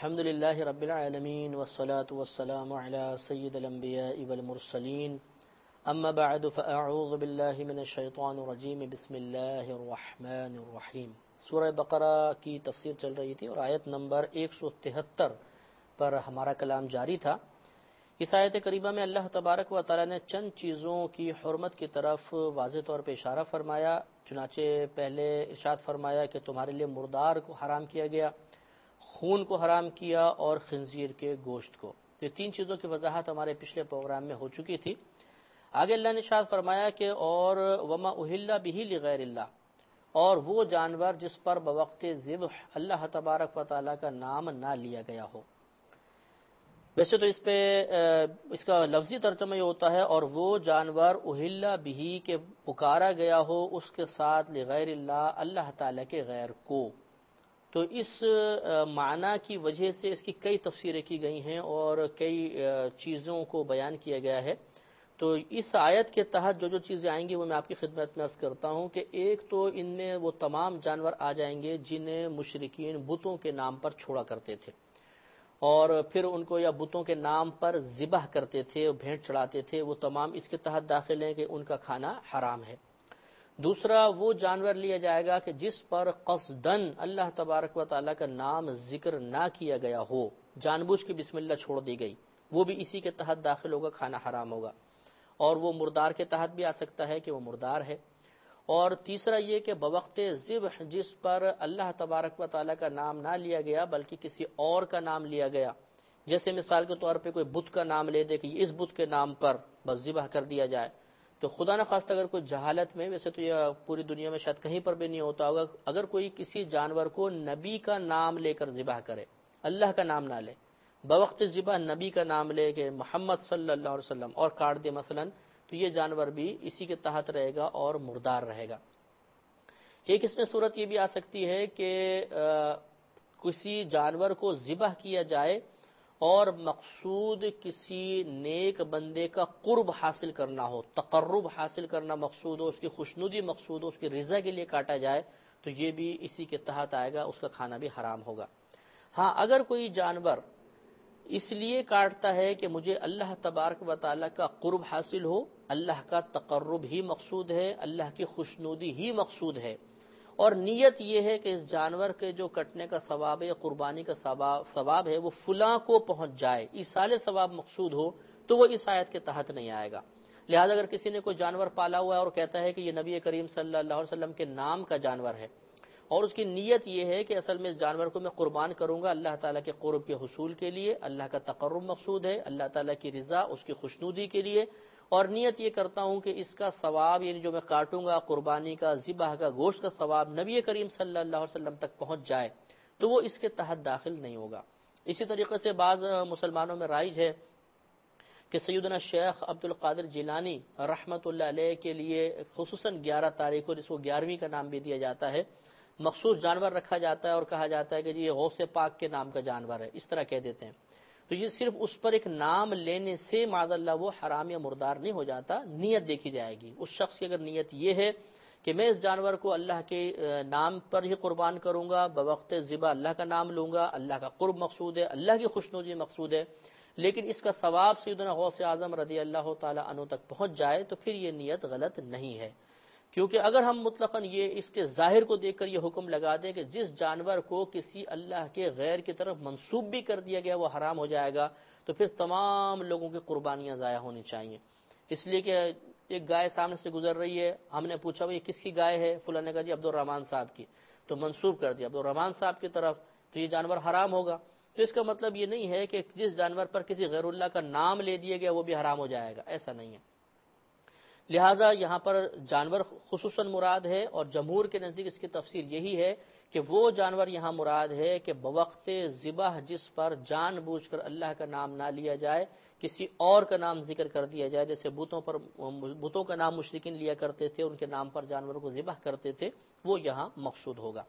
الحمد للہ رب العالمین والصلاة والسلام علی سید الانبیاء والمرسلین اما بعد فاعوذ باللہ من الشیطان الرجیم بسم اللہ الرحمن الرحیم۔ سورہ بقرہ کی تفسیر چل رہی تھی اور آیت نمبر 173 پر ہمارا کلام جاری تھا۔ اس آیت کریمہ میں اللہ تبارک و تعالی نے چند چیزوں کی حرمت کی طرف واضح طور پہ اشارہ فرمایا۔ چنانچہ پہلے ارشاد فرمایا کہ تمہارے لیے مردار کو حرام کیا گیا، خون کو حرام کیا اور خنزیر کے گوشت کو۔ یہ تین چیزوں کی وضاحت ہمارے پچھلے پروگرام میں ہو چکی تھی۔ آگے اللہ نے ارشاد فرمایا کہ اور وما اہل بہ لغیر اللہ، اور وہ جانور جس پر بوقت ذبح اللہ تبارک و تعالیٰ کا نام نہ لیا گیا ہو۔ ویسے تو اس کا لفظی ترجمہ یہ ہوتا ہے اور وہ جانور اہل بہ کہ پکارا گیا ہو اس کے ساتھ لغیر اللہ، اللہ تعالیٰ کے غیر کو۔ تو اس معنی کی وجہ سے اس کی کئی تفسیریں کی گئی ہیں اور کئی چیزوں کو بیان کیا گیا ہے۔ تو اس آیت کے تحت جو چیزیں آئیں گی وہ میں آپ کی خدمت میں عرض کرتا ہوں کہ ایک تو ان میں وہ تمام جانور آ جائیں گے جنہیں مشرکین بتوں کے نام پر چھوڑا کرتے تھے اور پھر ان کو یا بتوں کے نام پر ذبح کرتے تھے، بھینٹ چڑھاتے تھے، وہ تمام اس کے تحت داخل ہیں کہ ان کا کھانا حرام ہے۔ دوسرا وہ جانور لیا جائے گا کہ جس پر قصدن اللہ تبارک و تعالیٰ کا نام ذکر نہ کیا گیا ہو، جان بوجھ کے بسم اللہ چھوڑ دی گئی، وہ بھی اسی کے تحت داخل ہوگا، کھانا حرام ہوگا۔ اور وہ مردار کے تحت بھی آ سکتا ہے کہ وہ مردار ہے۔ اور تیسرا یہ کہ بوقت ذبح جس پر اللہ تبارک و تعالیٰ کا نام نہ لیا گیا بلکہ کسی اور کا نام لیا گیا، جیسے مثال کے طور پہ کوئی بت کا نام لے دے کہ اس بت کے نام پر بس ذبح کر دیا جائے، تو خدا نخواستہ اگر کوئی جہالت میں، ویسے تو یہ پوری دنیا میں شاید کہیں پر بھی نہیں ہوتا ہوگا، اگر کوئی کسی جانور کو نبی کا نام لے کر ذبح کرے، اللہ کا نام نہ لے، بوقت ذبح نبی کا نام لے کہ محمد صلی اللہ علیہ وسلم اور کاٹ دے مثلا، تو یہ جانور بھی اسی کے تحت رہے گا اور مردار رہے گا۔ ایک اس میں صورت یہ بھی آ سکتی ہے کہ کسی جانور کو ذبح کیا جائے اور مقصود کسی نیک بندے کا قرب حاصل کرنا ہو، تقرب حاصل کرنا مقصود ہو، اس کی خوشنودی مقصود ہو، اس کی رضا کے لیے کاٹا جائے، تو یہ بھی اسی کے تحت آئے گا، اس کا کھانا بھی حرام ہوگا۔ ہاں، اگر کوئی جانور اس لیے کاٹتا ہے کہ مجھے اللہ تبارک و تعالیٰ کا قرب حاصل ہو، اللہ کا تقرب ہی مقصود ہے، اللہ کی خوشنودی ہی مقصود ہے، اور نیت یہ ہے کہ اس جانور کے جو کٹنے کا ثواب ہے یا قربانی کا ثواب ہے وہ فلاں کو پہنچ جائے، ایصال ثواب مقصود ہو، تو وہ اس آیت کے تحت نہیں آئے گا۔ لہذا اگر کسی نے کوئی جانور پالا ہوا ہے اور کہتا ہے کہ یہ نبی کریم صلی اللہ علیہ وسلم کے نام کا جانور ہے اور اس کی نیت یہ ہے کہ اصل میں اس جانور کو میں قربان کروں گا اللہ تعالیٰ کے قرب کے حصول کے لیے، اللہ کا تقرب مقصود ہے، اللہ تعالیٰ کی رضا، اس کی خوشنودی کے لیے، اور نیت یہ کرتا ہوں کہ اس کا ثواب یعنی جو میں کاٹوں گا، قربانی کا، ذبح کا، گوشت کا ثواب نبی کریم صلی اللہ علیہ وسلم تک پہنچ جائے، تو وہ اس کے تحت داخل نہیں ہوگا۔ اسی طریقے سے بعض مسلمانوں میں رائج ہے کہ سیدنا شیخ عبد القادر جیلانی رحمۃ اللہ علیہ کے لیے خصوصاً 11 تاریخ کو، جس کو 11ویں کا نام بھی دیا جاتا ہے، مخصوص جانور رکھا جاتا ہے اور کہا جاتا ہے کہ یہ غوث پاک کے نام کا جانور ہے، اس طرح کہہ دیتے ہیں۔ تو یہ صرف اس پر ایک نام لینے سے معاذ اللہ وہ حرام یا مردار نہیں ہو جاتا، نیت دیکھی جائے گی۔ اس شخص کی اگر نیت یہ ہے کہ میں اس جانور کو اللہ کے نام پر ہی قربان کروں گا، بوقت ذبح اللہ کا نام لوں گا، اللہ کا قرب مقصود ہے، اللہ کی خوشنودی مقصود ہے، لیکن اس کا ثواب سیدنا غوث اعظم رضی اللہ تعالی عنہ تک پہنچ جائے، تو پھر یہ نیت غلط نہیں ہے۔ کیونکہ اگر ہم مطلقاً یہ اس کے ظاہر کو دیکھ کر یہ حکم لگا دیں کہ جس جانور کو کسی اللہ کے غیر کی طرف منسوب بھی کر دیا گیا وہ حرام ہو جائے گا، تو پھر تمام لوگوں کی قربانیاں ضائع ہونی چاہیے۔ اس لیے کہ ایک گائے سامنے سے گزر رہی ہے، ہم نے پوچھا یہ کس کی گائے ہے؟ فلاں نے کہا جی عبد الرحمن صاحب کی، تو منسوب کر دیا عبد الرحمن صاحب کی طرف، تو یہ جانور حرام ہوگا۔ تو اس کا مطلب یہ نہیں ہے کہ جس جانور پر کسی غیر اللہ کا نام لے دیا گیا وہ بھی حرام ہو جائے گا، ایسا نہیں ہے۔ لہٰذا یہاں پر جانور خصوصاً مراد ہے، اور جمہور کے نزدیک اس کی تفسیر یہی ہے کہ وہ جانور یہاں مراد ہے کہ بوقت ذبح جس پر جان بوجھ کر اللہ کا نام نہ لیا جائے، کسی اور کا نام ذکر کر دیا جائے، جیسے بتوں کا نام مشرکین لیا کرتے تھے، ان کے نام پر جانوروں کو ذبح کرتے تھے، وہ یہاں مقصود ہوگا۔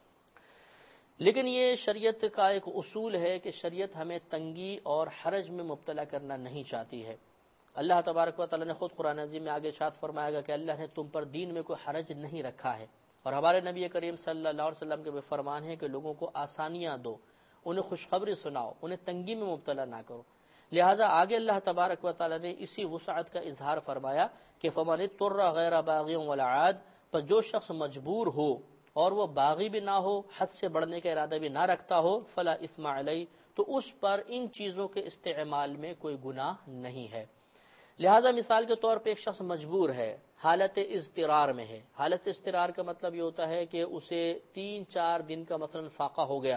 لیکن یہ شریعت کا ایک اصول ہے کہ شریعت ہمیں تنگی اور حرج میں مبتلا کرنا نہیں چاہتی ہے۔ اللہ تبارک و تعالیٰ نے خود قرآن عظیم میں آگے ارشاد فرمایا گا کہ اللہ نے تم پر دین میں کوئی حرج نہیں رکھا ہے، اور ہمارے نبی کریم صلی اللہ علیہ وسلم کے بھی فرمان ہے کہ لوگوں کو آسانیاں دو انہیں خوشخبری سناؤ، انہیں تنگی میں مبتلا نہ کرو۔ لہٰذا آگے اللہ تبارک و تعالیٰ نے اسی وسعت کا اظہار فرمایا کہ فمن اضطر غیر باغ ولا عاد، پر جو شخص مجبور ہو اور وہ باغی بھی نہ ہو، حد سے بڑھنے کا ارادہ بھی نہ رکھتا ہو، فلا اثم علیہ، تو اس پر ان چیزوں کے استعمال میں کوئی گناہ نہیں ہے۔ لہٰذا مثال کے طور پہ ایک شخص مجبور ہے، حالت اضطرار میں ہے۔ حالت اضطرار کا مطلب یہ ہوتا ہے کہ اسے 3-4 دن کا مثلا فاقہ ہو گیا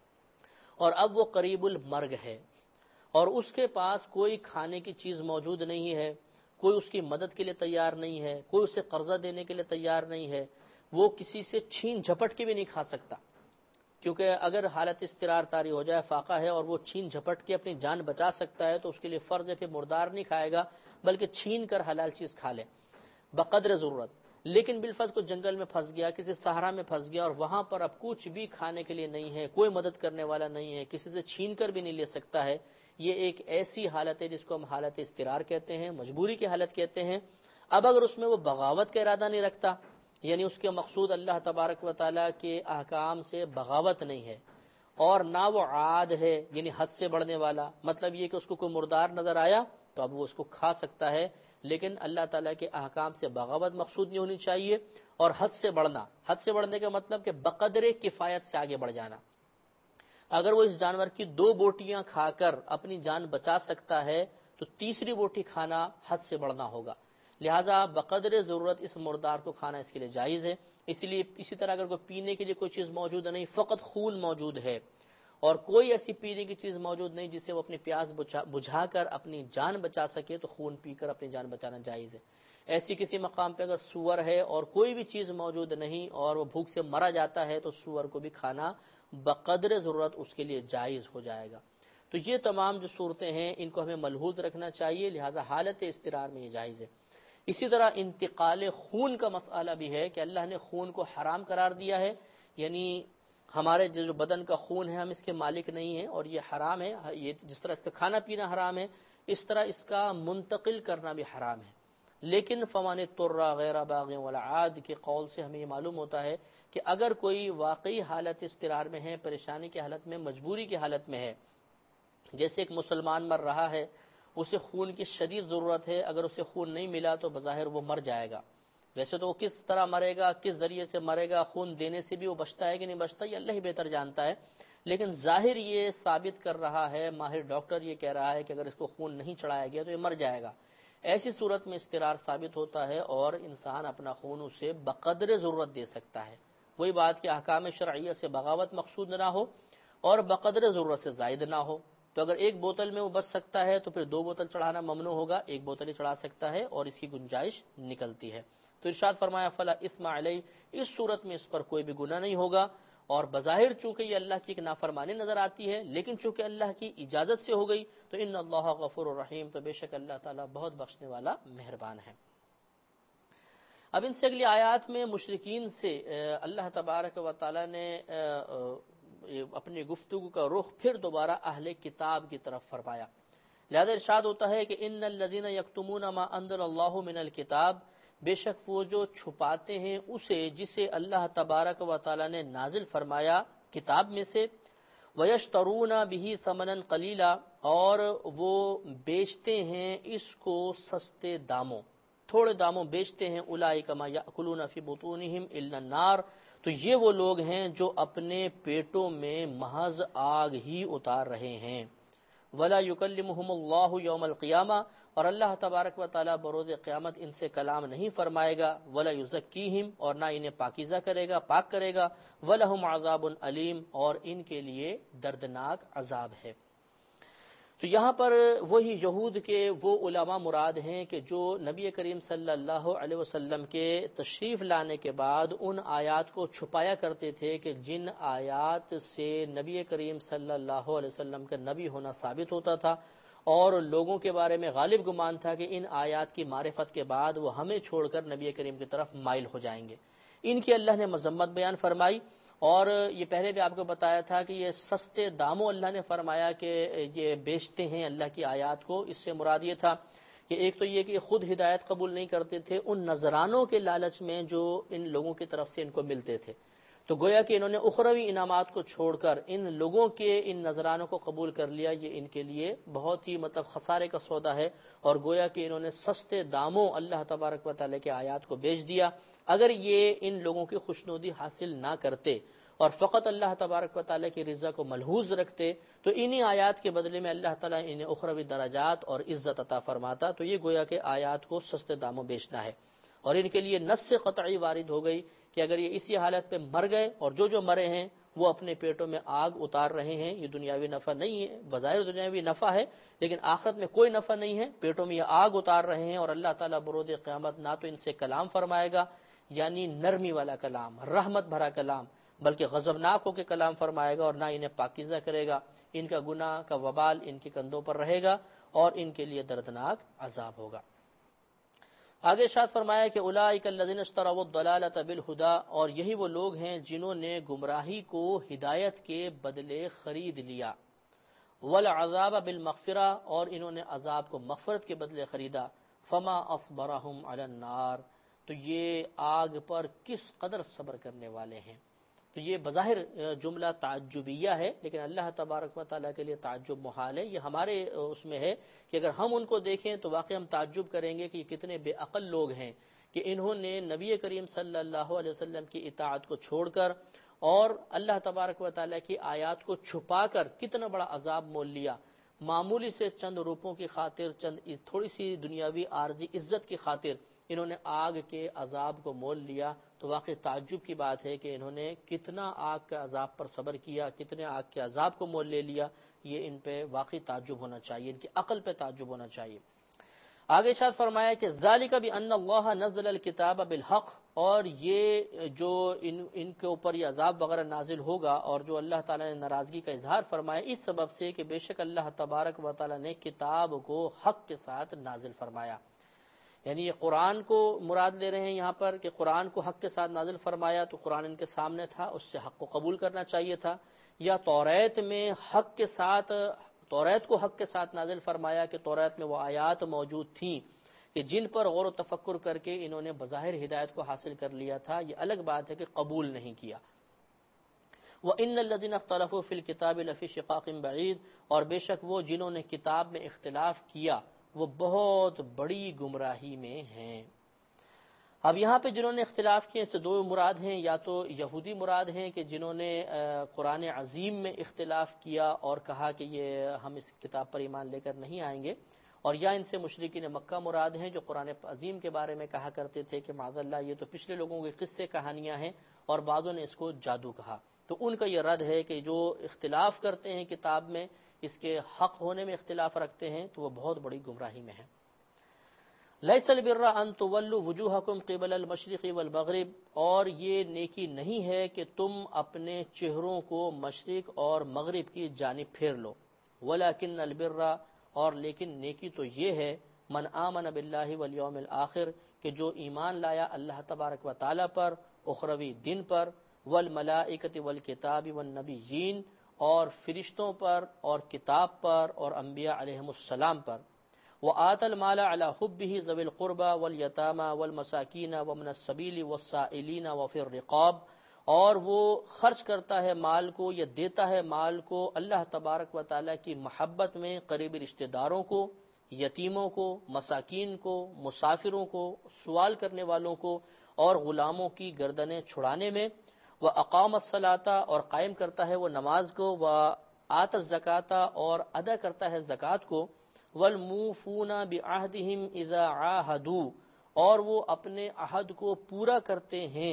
اور اب وہ قریب المرگ ہے، اور اس کے پاس کوئی کھانے کی چیز موجود نہیں ہے، کوئی اس کی مدد کے لیے تیار نہیں ہے، کوئی اسے قرضہ دینے کے لیے تیار نہیں ہے، وہ کسی سے چھین جھپٹ کے بھی نہیں کھا سکتا، کیونکہ اگر حالت اضطرار طاری ہو جائے، فاقہ ہے اور وہ چھین جھپٹ کے اپنی جان بچا سکتا ہے تو اس کے لیے فرض ہے پھر مردار نہیں کھائے گا بلکہ چھین کر حلال چیز کھا لے بقدر ضرورت۔ لیکن بالفرض کو جنگل میں پھنس گیا، کسی صحرا میں پھنس گیا اور وہاں پر اب کچھ بھی کھانے کے لیے نہیں ہے، کوئی مدد کرنے والا نہیں ہے، کسی سے چھین کر بھی نہیں لے سکتا ہے، یہ ایک ایسی حالت ہے جس کو ہم حالت اضطرار کہتے ہیں، مجبوری کی حالت کہتے ہیں۔ اب اگر اس میں وہ بغاوت کا ارادہ نہیں رکھتا، یعنی اس کے مقصود اللہ تبارک و تعالیٰ کے احکام سے بغاوت نہیں ہے، اور نہ وہ عاد ہے یعنی حد سے بڑھنے والا، مطلب یہ کہ اس کو کوئی مردار نظر آیا تو اب وہ اس کو کھا سکتا ہے، لیکن اللہ تعالیٰ کے احکام سے بغاوت مقصود نہیں ہونی چاہیے، اور حد سے بڑھنا، حد سے بڑھنے کا مطلب کہ بقدر کفایت سے آگے بڑھ جانا۔ اگر وہ اس جانور کی 2 بوٹیاں کھا کر اپنی جان بچا سکتا ہے تو تیسری بوٹی کھانا حد سے بڑھنا ہوگا، لہٰذا بقدر ضرورت اس مردار کو کھانا اس کے لیے جائز ہے۔ اسی طرح اگر کوئی پینے کے لیے کوئی چیز موجود نہیں، فقط خون موجود ہے اور کوئی ایسی پینے کی چیز موجود نہیں جس سے وہ اپنی پیاس بجھا کر اپنی جان بچا سکے، تو خون پی کر اپنی جان بچانا جائز ہے۔ ایسی کسی مقام پہ اگر سور ہے اور کوئی بھی چیز موجود نہیں اور وہ بھوک سے مرا جاتا ہے تو سور کو بھی کھانا بقدر ضرورت اس کے لیے جائز ہو جائے گا۔ تو یہ تمام جو صورتیں ہیں ان کو ہمیں ملحوظ رکھنا چاہیے، لہٰذا حالت اضطرار میں یہ جائز ہے۔ اسی طرح انتقال خون کا مسئلہ بھی ہے کہ اللہ نے خون کو حرام قرار دیا ہے، یعنی ہمارے جو بدن کا خون ہے ہم اس کے مالک نہیں ہیں اور یہ حرام ہے، یہ جس طرح اس کا کھانا پینا حرام ہے اس طرح اس کا منتقل کرنا بھی حرام ہے۔ لیکن فمن اضطر غیر باغ ولا عاد کے قول سے ہمیں یہ معلوم ہوتا ہے کہ اگر کوئی واقعی حالت اضطرار میں ہے، پریشانی کی حالت میں، مجبوری کی حالت میں ہے، جیسے ایک مسلمان مر رہا ہے، اسے خون کی شدید ضرورت ہے، اگر اسے خون نہیں ملا تو بظاہر وہ مر جائے گا۔ ویسے تو وہ کس طرح مرے گا، کس ذریعے سے مرے گا، خون دینے سے بھی وہ بچتا ہے کہ نہیں بچتا، یہ اللہ ہی بہتر جانتا ہے، لیکن ظاہر یہ ثابت کر رہا ہے، ماہر ڈاکٹر یہ کہہ رہا ہے کہ اگر اس کو خون نہیں چڑھایا گیا تو یہ مر جائے گا۔ ایسی صورت میں اضطرار ثابت ہوتا ہے اور انسان اپنا خون اسے بقدر ضرورت دے سکتا ہے۔ وہی بات کہ احکام شرعیہ سے بغاوت مقصود نہ ہو اور بقدر ضرورت سے زائد نہ ہو، تو اگر ایک بوتل میں وہ بچ سکتا ہے تو پھر 2 بوتل چڑھانا ممنوع ہوگا، 1 بوتل ہی چڑھا سکتا ہے اور اس کی گنجائش نکلتی ہے۔ تو ارشاد فرمایا فلا اثم علیہ، اس صورت میں اس پر کوئی بھی گناہ نہیں ہوگا، اور بظاہر چونکہ یہ اللہ کی ایک نافرمانی نظر آتی ہے لیکن چونکہ اللہ کی اجازت سے ہو گئی تو ان اللہ غفور الرحیم، تو بے شک اللہ تعالیٰ بہت بخشنے والا مہربان ہے۔ اب ان سے اگلی آیات میں مشرکین سے اللہ تبارک و تعالیٰ نے اپنی گفتگو کا رخ پھر دوبارہ اہل کتاب کی طرف فرمایا، لہذا ارشاد ہوتا ہے کہ ان الذین یکتمون ما انزل اللہ من الکتاب، بے شک وہ جو چھپاتے ہیں اسے جسے اللہ تبارک و تعالیٰ نے نازل فرمایا کتاب میں سے، ویشترون بہ ثمنا قلیلا، اور وہ بیچتے ہیں اس کو سستے داموں، تھوڑے داموں بیچتے ہیں، اولئک ما یاکلون فی بطونہم الا النار، تو یہ وہ لوگ ہیں جو اپنے پیٹوں میں محض آگ ہی اتار رہے ہیں۔ ولا یکلمہم اللہ یوم القیامہ، اور اللہ تبارک و تعالیٰ بروز قیامت ان سے کلام نہیں فرمائے گا، ولا یزکیہم، اور نہ انہیں پاکیزہ کرے گا، پاک کرے گا، ولہم عذاب علیم، اور ان کے لیے دردناک عذاب ہے۔ تو یہاں پر وہی یہود کے وہ علماء مراد ہیں کہ جو نبی کریم صلی اللہ علیہ وسلم کے تشریف لانے کے بعد ان آیات کو چھپایا کرتے تھے کہ جن آیات سے نبی کریم صلی اللہ علیہ وسلم کا نبی ہونا ثابت ہوتا تھا، اور لوگوں کے بارے میں غالب گمان تھا کہ ان آیات کی معرفت کے بعد وہ ہمیں چھوڑ کر نبی کریم کی طرف مائل ہو جائیں گے، ان کی اللہ نے مذمت بیان فرمائی۔ اور یہ پہلے بھی آپ کو بتایا تھا کہ یہ سستے داموں اللہ نے فرمایا کہ یہ بیچتے ہیں اللہ کی آیات کو، اس سے مراد یہ تھا کہ ایک تو یہ کہ خود ہدایت قبول نہیں کرتے تھے، ان نذرانوں کے لالچ میں جو ان لوگوں کی طرف سے ان کو ملتے تھے، تو گویا کہ انہوں نے اخروی انعامات کو چھوڑ کر ان لوگوں کے ان نذرانوں کو قبول کر لیا، یہ ان کے لیے بہت ہی خسارے کا سودا ہے، اور گویا کہ انہوں نے سستے داموں اللہ تبارک و تعالیٰ کے آیات کو بیچ دیا۔ اگر یہ ان لوگوں کی خوشنودی حاصل نہ کرتے اور فقط اللہ تبارک و تعالیٰ کی رضا کو ملحوظ رکھتے تو انہی آیات کے بدلے میں اللہ تعالیٰ انہیں اخروی درجات اور عزت عطا فرماتا۔ تو یہ گویا کہ آیات کو سستے داموں بیچنا ہے، اور ان کے لیے نص قطعی وارد ہو گئی کہ اگر یہ اسی حالت پہ مر گئے، اور جو مرے ہیں وہ اپنے پیٹوں میں آگ اتار رہے ہیں، یہ دنیاوی نفع نہیں ہے، بظاہر دنیاوی نفع ہے لیکن آخرت میں کوئی نفع نہیں ہے، پیٹوں میں یہ آگ اتار رہے ہیں، اور اللہ تعالیٰ برود قیامت نہ تو ان سے کلام فرمائے گا، یعنی نرمی والا کلام، رحمت بھرا کلام، بلکہ غضبناک ہو کے کلام فرمائے گا، اور نہ انہیں پاکیزہ کرے گا۔ ان کا گناہ کا وبال ان کے کندھوں پر رہے گا، اور ان کے لیے دردناک عذاب ہوگا۔ آگے ارشاد فرمایا کہ اولئک الذین اشتروا الضلالۃ بالہدی، اور یہی وہ لوگ ہیں جنہوں نے گمراہی کو ہدایت کے بدلے خرید لیا، والعذاب بالمغفرہ، اور انہوں نے عذاب کو مغفرت کے بدلے خریدا، فما اصبرہم علی النار، تو یہ آگ پر کس قدر صبر کرنے والے ہیں۔ تو یہ بظاہر جملہ تعجبیہ ہے، لیکن اللہ تبارک و تعالیٰ کے لیے تعجب محال ہے۔ یہ ہمارے اس میں ہے کہ اگر ہم ان کو دیکھیں تو واقعی ہم تعجب کریں گے کہ یہ کتنے بے عقل لوگ ہیں کہ انہوں نے نبی کریم صلی اللہ علیہ وسلم کی اطاعت کو چھوڑ کر اور اللہ تبارک و تعالیٰ کی آیات کو چھپا کر کتنا بڑا عذاب مول لیا۔ معمولی سے چند روپوں کی خاطر، چند تھوڑی سی دنیاوی عارضی عزت کی خاطر انہوں نے آگ کے عذاب کو مول لیا۔ تو واقعی تعجب کی بات ہے کہ انہوں نے کتنا آگ کے عذاب پر صبر کیا، کتنے آگ کے عذاب کو مول لے لیا۔ یہ ان پہ واقعی تعجب ہونا چاہیے، ان کی عقل پہ تعجب ہونا چاہیے۔ آگے ارشاد فرمایا کہ ذالک بان اللہ نزل الکتاب بالحق، اور یہ جو ان کے اوپر یہ عذاب وغیرہ نازل ہوگا اور جو اللہ تعالیٰ نے ناراضگی کا اظہار فرمایا، اس سبب سے کہ بے شک اللہ تبارک و تعالیٰ نے کتاب کو حق کے ساتھ نازل فرمایا۔ یعنی یہ قرآن کو مراد لے رہے ہیں یہاں پر کہ قرآن کو حق کے ساتھ نازل فرمایا، تو قرآن ان کے سامنے تھا، اس سے حق کو قبول کرنا چاہیے تھا، یا توریت میں حق کے ساتھ، توریت کو حق کے ساتھ نازل فرمایا کہ توریت میں وہ آیات موجود تھیں کہ جن پر غور و تفکر کر کے انہوں نے بظاہر ہدایت کو حاصل کر لیا تھا۔ یہ الگ بات ہے کہ قبول نہیں کیا۔ وَإِنَّ الَّذِينَ اخْتَلَفُوا فِي الْكِتَابِ لَفِي شِقَاقٍ بَعِيدٍ، اور بے شک وہ جنہوں نے کتاب میں اختلاف کیا وہ بہت بڑی گمراہی میں ہیں۔ اب یہاں پہ جنہوں نے اختلاف کیے اس سے دو مراد ہیں، یا تو یہودی مراد ہیں کہ جنہوں نے قرآن عظیم میں اختلاف کیا اور کہا کہ یہ ہم اس کتاب پر ایمان لے کر نہیں آئیں گے، اور یا ان سے مشرکین مکہ مراد ہیں جو قرآن عظیم کے بارے میں کہا کرتے تھے کہ معاذ اللہ یہ تو پچھلے لوگوں کے قصے کہانیاں ہیں، اور بعضوں نے اس کو جادو کہا۔ تو ان کا یہ رد ہے کہ جو اختلاف کرتے ہیں کتاب میں، اس کے حق ہونے میں اختلاف رکھتے ہیں، تو وہ بہت بڑی گمراہی میں ہیں۔ لیس البر ان تولوا وجوہکم قبل المشرق والمغرب، اور یہ نیکی نہیں ہے کہ تم اپنے چہروں کو مشرق اور مغرب کی جانب پھیر لو، ولکن البر، اور لیکن نیکی تو یہ ہے، من آمن باللہ والیوم الآخر، کہ جو ایمان لایا اللہ تبارک و تعالی پر، اخروی دن پر، والملائکۃ والکتاب والنبیین، اور فرشتوں پر اور کتاب پر اور انبیاء علیہم السلام پر، وآت المال علی حبہ ذوی القربى والیتامى والمساکین ومن السبیل والسائلین وفی الرقاب، اور وہ خرچ کرتا ہے مال کو یا دیتا ہے مال کو اللہ تبارک و تعالیٰ کی محبت میں قریبی رشتہ داروں کو، یتیموں کو، مساکین کو، مسافروں کو، سوال کرنے والوں کو، اور غلاموں کی گردنیں چھڑانے میں، وَأَقَامَ الصَّلَاةَ، اور قائم کرتا ہے وہ نماز کو، وَآتَ الزَّكَاةَ، اور ادا کرتا ہے زکوٰۃ کو، وَالْمُوفُونَ بِعَهْدِهِمْ إِذَا عَاهَدُوا، اور وہ اپنے عہد کو پورا کرتے ہیں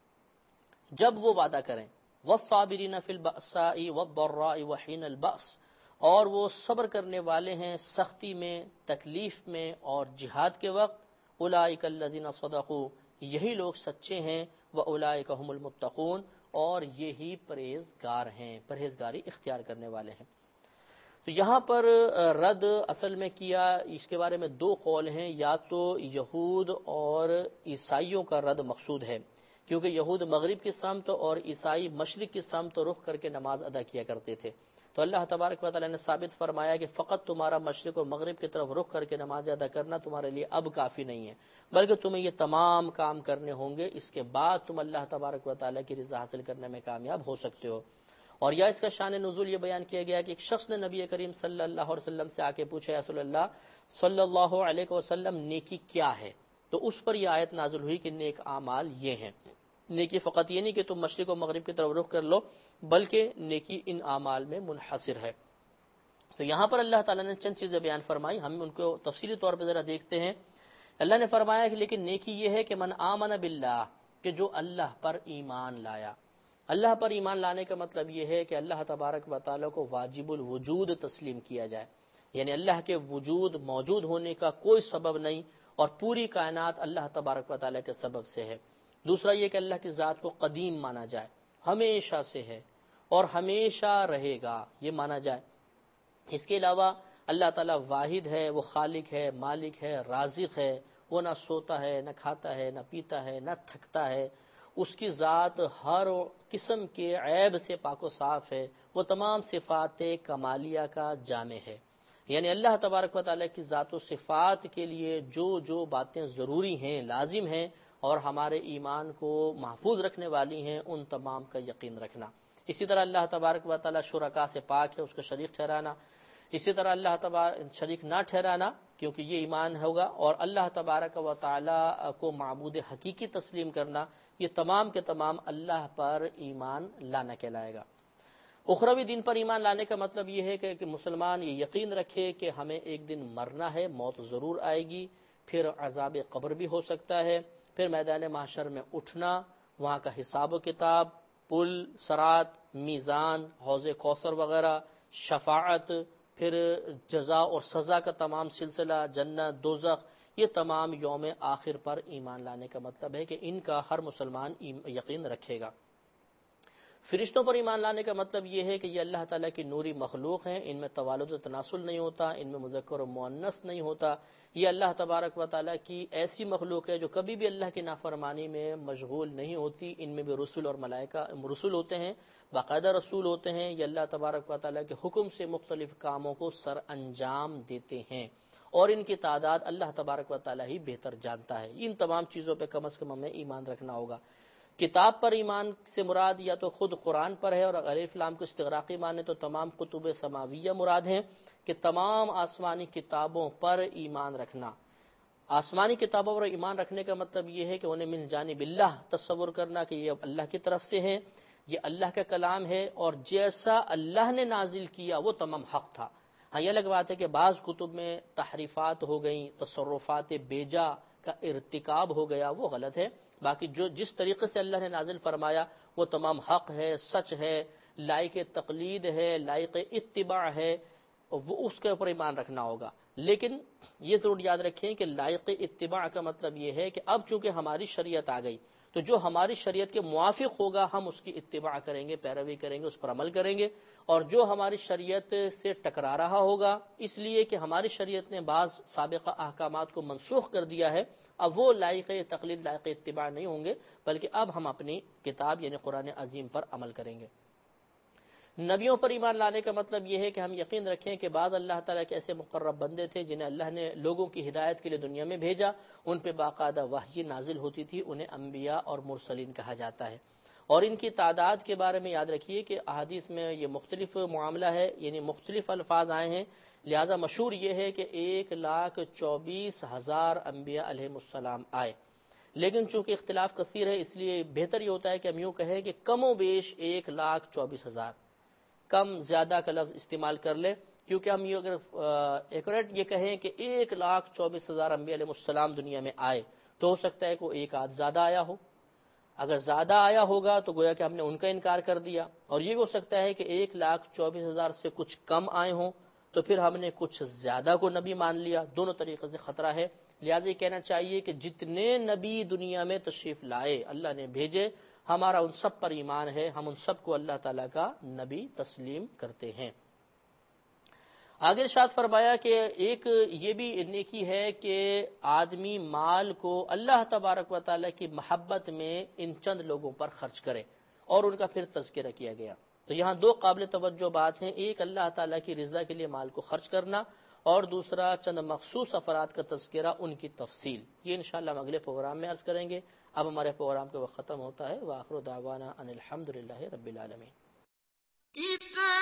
جب وہ وعدہ کریں، وَالصَّابِرِينَ فِي الْبَأْسَاءِ وَالضَّرَّاءِ وَحِينَ الْبَأْسِ، اور وہ صبر کرنے والے ہیں سختی میں، تکلیف میں اور جہاد کے وقت، اولئک الذین صدقوا، یہی لوگ سچے ہیں، وَأُولَئِكَ هُمُ الْمُتَّقُونَ، اور یہی پرہیزگار ہیں، پرہیزگاری اختیار کرنے والے ہیں۔ تو یہاں پر رد اصل میں کیا، اس کے بارے میں دو قول ہیں، یا تو یہود اور عیسائیوں کا رد مقصود ہے، کیونکہ یہود مغرب کی سمت اور عیسائی مشرق کی سمت رخ کر کے نماز ادا کیا کرتے تھے، تو اللہ تبارک و تعالیٰ نے ثابت فرمایا کہ فقط تمہارا مشرق و مغرب کی طرف رخ کر کے نماز ادا کرنا تمہارے لیے اب کافی نہیں ہے، بلکہ تمہیں یہ تمام کام کرنے ہوں گے، اس کے بعد تم اللہ تبارک و تعالیٰ کی رضا حاصل کرنے میں کامیاب ہو سکتے ہو۔ اور یا اس کا شان نزول یہ بیان کیا گیا کہ ایک شخص نے نبی کریم صلی اللہ علیہ وسلم سے آ کے پوچھا، یا رسول اللہ صلی اللہ علیہ وسلم نیکی کیا ہے؟ تو اس پر یہ آیت نازل ہوئی کہ نیک اعمال یہ ہیں۔ نیکی فقط یہ نہیں کہ تم مشرق و مغرب کی طرف رخ کر لو، بلکہ نیکی ان اعمال میں منحصر ہے۔ تو یہاں پر اللہ تعالیٰ نے چند چیزیں بیان فرمائی، ہم ان کو تفصیلی طور پہ ذرا دیکھتے ہیں۔ اللہ نے فرمایا کہ لیکن نیکی یہ ہے کہ من آمن باللہ، کہ جو اللہ پر ایمان لایا۔ اللہ پر ایمان لانے کا مطلب یہ ہے کہ اللہ تبارک و تعالیٰ کو واجب الوجود تسلیم کیا جائے، یعنی اللہ کے وجود موجود ہونے کا کوئی سبب نہیں، اور پوری کائنات اللہ تبارک و تعالیٰ کے سبب سے ہے۔ دوسرا یہ کہ اللہ کی ذات کو قدیم مانا جائے، ہمیشہ سے ہے اور ہمیشہ رہے گا، یہ مانا جائے۔ اس کے علاوہ اللہ تعالیٰ واحد ہے، وہ خالق ہے، مالک ہے، رازق ہے، وہ نہ سوتا ہے، نہ کھاتا ہے، نہ پیتا ہے، نہ تھکتا ہے، اس کی ذات ہر قسم کے عیب سے پاک و صاف ہے، وہ تمام صفات کمالیہ کا جامع ہے۔ یعنی اللہ تبارک و تعالیٰ کی ذات و صفات کے لیے جو جو باتیں ضروری ہیں، لازم ہیں اور ہمارے ایمان کو محفوظ رکھنے والی ہیں، ان تمام کا یقین رکھنا۔ اسی طرح اللہ تبارک و تعالیٰ شرکا سے پاک ہے، اس کو شریک ٹھہرانا۔ اسی طرح اللہ تبارک شریک نہ ٹھہرانا، کیونکہ یہ ایمان ہوگا، اور اللہ تبارک و تعالیٰ کو معبود حقیقی تسلیم کرنا، یہ تمام کے تمام اللہ پر ایمان لانا کہلائے گا۔ اخروی دین پر ایمان لانے کا مطلب یہ ہے کہ مسلمان یہ یقین رکھے کہ ہمیں ایک دن مرنا ہے، موت ضرور آئے گی، پھر عذاب قبر بھی ہو سکتا ہے، پھر میدان محشر میں اٹھنا، وہاں کا حساب و کتاب، پل، صراط، میزان، حوض کوثر وغیرہ، شفاعت، پھر جزا اور سزا کا تمام سلسلہ، جنت، دوزخ، یہ تمام یوم آخر پر ایمان لانے کا مطلب ہے کہ ان کا ہر مسلمان یقین رکھے گا۔ فرشتوں پر ایمان لانے کا مطلب یہ ہے کہ یہ اللہ تعالیٰ کی نوری مخلوق ہیں، ان میں توالد و تناسل نہیں ہوتا، ان میں مذکر و مؤنث نہیں ہوتا، یہ اللہ تبارک و تعالیٰ کی ایسی مخلوق ہے جو کبھی بھی اللہ کی نافرمانی میں مشغول نہیں ہوتی۔ ان میں بھی رسول اور ملائکہ رسول ہوتے ہیں، باقاعدہ رسول ہوتے ہیں، یہ اللہ تبارک و تعالیٰ کے حکم سے مختلف کاموں کو سر انجام دیتے ہیں، اور ان کی تعداد اللہ تبارک و تعالیٰ ہی بہتر جانتا ہے۔ ان تمام چیزوں پہ کم از کم ہمیں ایمان رکھنا ہوگا۔ کتاب پر ایمان سے مراد یا تو خود قرآن پر ہے، اور اگر الف لام کو استغراقی مانے تو تمام کتب سماویہ مراد ہیں، کہ تمام آسمانی کتابوں پر ایمان رکھنا۔ آسمانی کتابوں پر ایمان رکھنے کا مطلب یہ ہے کہ انہیں من جانب اللہ تصور کرنا کہ یہ اللہ کی طرف سے ہیں، یہ اللہ کا کلام ہے، اور جیسا اللہ نے نازل کیا وہ تمام حق تھا۔ ہاں، یہ الگ بات ہے کہ بعض کتب میں تحریفات ہو گئیں، تصرفات بیجا کا ارتکاب ہو گیا، وہ غلط ہے۔ باقی جو جس طریقے سے اللہ نے نازل فرمایا وہ تمام حق ہے، سچ ہے، لائق تقلید ہے، لائق اتباع ہے، وہ اس کے اوپر ایمان رکھنا ہوگا۔ لیکن یہ ضرور یاد رکھیں کہ لائق اتباع کا مطلب یہ ہے کہ اب چونکہ ہماری شریعت آ گئی تو جو ہماری شریعت کے موافق ہوگا ہم اس کی اتباع کریں گے، پیروی کریں گے، اس پر عمل کریں گے، اور جو ہماری شریعت سے ٹکرا رہا ہوگا اس لیے کہ ہماری شریعت نے بعض سابقہ احکامات کو منسوخ کر دیا ہے، اب وہ لائق تقلید، لائق اتباع نہیں ہوں گے، بلکہ اب ہم اپنی کتاب یعنی قرآن عظیم پر عمل کریں گے۔ نبیوں پر ایمان لانے کا مطلب یہ ہے کہ ہم یقین رکھیں کہ بعض اللہ تعالیٰ کے ایسے مقرب بندے تھے جنہیں اللہ نے لوگوں کی ہدایت کے لیے دنیا میں بھیجا، ان پہ باقاعدہ وحی نازل ہوتی تھی، انہیں انبیاء اور مرسلین کہا جاتا ہے۔ اور ان کی تعداد کے بارے میں یاد رکھیے کہ احادیث میں یہ مختلف معاملہ ہے، یعنی مختلف الفاظ آئے ہیں، لہذا مشہور یہ ہے کہ 1,24,000 انبیاء علیہم السلام آئے، لیکن چونکہ اختلاف کثیر ہے اس لیے بہتر یہ ہوتا ہے کہ ہم یوں کہیں کہ کم و بیش 1,24,000، کم زیادہ کا لفظ استعمال کر لیں، کیونکہ ہم یہ اگر ایکوریٹ یہ کہیں کہ 1,24,000 انبیاء علیہ السلام دنیا میں آئے تو ہو سکتا ہے کہ وہ ایک آدھ زیادہ آیا ہو، اگر زیادہ آیا ہوگا تو گویا کہ ہم نے ان کا انکار کر دیا، اور یہ بھی ہو سکتا ہے کہ 1,24,000 سے کچھ کم آئے ہوں تو پھر ہم نے کچھ زیادہ کو نبی مان لیا، دونوں طریقے سے خطرہ ہے۔ لہٰذا یہ کہنا چاہیے کہ جتنے نبی دنیا میں تشریف لائے اللہ نے بھیجے، ہمارا ان سب پر ایمان ہے، ہم ان سب کو اللہ تعالیٰ کا نبی تسلیم کرتے ہیں۔ آگے ارشاد فرمایا کہ ایک یہ بھی نیکی ہے کہ آدمی مال کو اللہ تبارک و تعالیٰ کی محبت میں ان چند لوگوں پر خرچ کرے، اور ان کا پھر تذکرہ کیا گیا۔ تو یہاں دو قابل توجہ بات ہیں، ایک اللہ تعالیٰ کی رضا کے لیے مال کو خرچ کرنا، اور دوسرا چند مخصوص افراد کا تذکرہ، ان کی تفصیل. یہ انشاءاللہ ہم اگلے پروگرام میں عرض کریں گے. اب ہمارے پروگرام کا وقت ختم ہوتا ہے. وآخر دعوانا ان الحمدللہ رب العالمین.